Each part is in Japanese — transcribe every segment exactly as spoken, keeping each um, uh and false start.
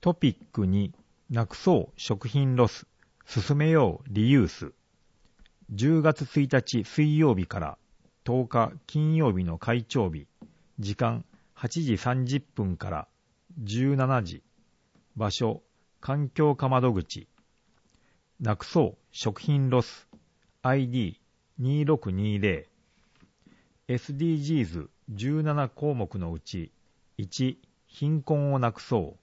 トピックになくそう食品ロス、進めようリユース。じゅうがつついたち水曜日からとおか金曜日の会長日、時間はちじさんじゅっぷんからじゅうしちじ、場所環境課窓口。なくそう食品ロス アイディーにーろくにーぜろ エスディージーズじゅうなな 項目のうちいち、貧困をなくそう、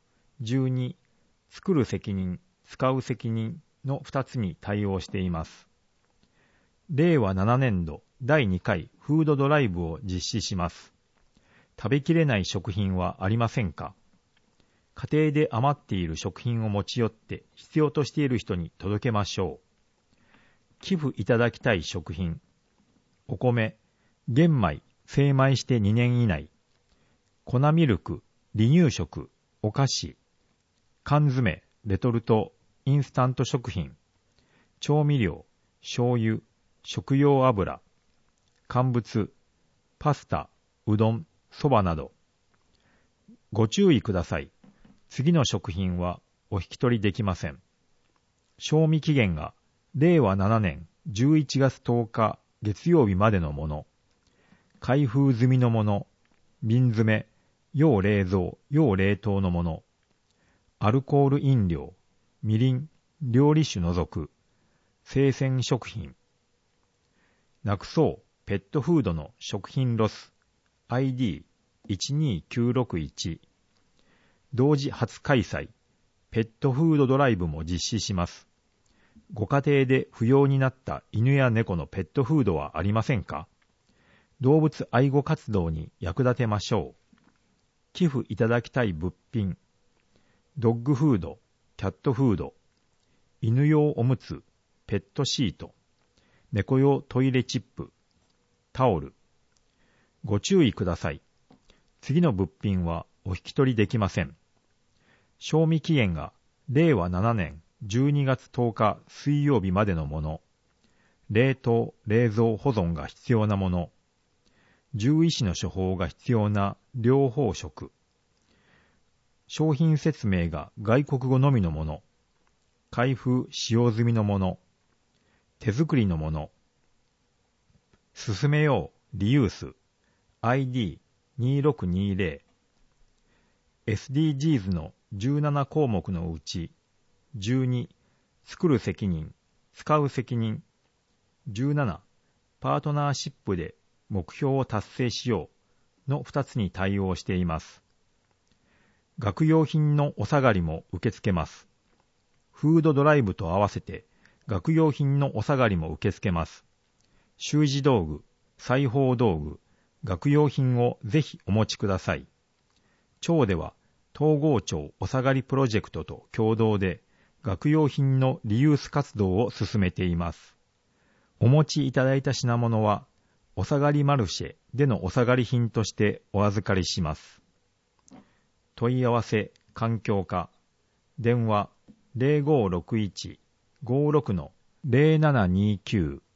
じゅうに、作る責任、使う責任のふたつに対応しています。れいわななねんどだいにかいフードドライブを実施します。食べきれない食品はありませんか？家庭で余っている食品を持ち寄って必要としている人に届けましょう。寄付いただきたい食品。お米、玄米、精米してにねん以内。粉ミルク、離乳食、お菓子。缶詰、レトルト、インスタント食品。調味料、醤油、食用油。乾物、パスタ、うどん、そばなど。ご注意ください。次の食品はお引き取りできません。賞味期限がれいわななねんじゅういちがつとおか月曜日までのもの。開封済みのもの、瓶詰め、要冷蔵、要冷凍のもの。アルコール飲料、みりん、料理酒除く。生鮮食品。なくそうペットフードの食品ロス アイディーいちにきゅうろくいち。同時初開催、ペットフードドライブも実施します。ご家庭で不要になった犬や猫のペットフードはありませんか？動物愛護活動に役立てましょう。寄付いただきたい物品。ドッグフード、キャットフード、犬用おむつ、ペットシート、猫用トイレチップ、タオル。ご注意ください。次の物品はお引き取りできません。賞味期限がれいわななねんじゅうにがつとおか水曜日までのもの。冷凍・冷蔵保存が必要なもの。獣医師の処方が必要な療法食。商品説明が外国語のみのもの。開封使用済みのもの。手作りのもの。進めようリユース アイディーにーろくにーぜろ エスディージーズ のじゅうななこうもくのうちじゅうに、作る責任、使う責任。じゅうなな、パートナーシップで目標を達成しようのふたつに対応しています。学用品のお下がりも受け付けます。フードドライブと合わせて学用品のお下がりも受け付けます。習字道具、裁縫道具、学用品をぜひお持ちください。町では東郷町お下がりプロジェクトと共同で学用品のリユース活動を進めています。お持ちいただいた品物はお下がりマルシェでのお下がり品としてお預かりします。問い合わせ環境課、電話 ゼロごろくいち ごろく ゼロななにきゅう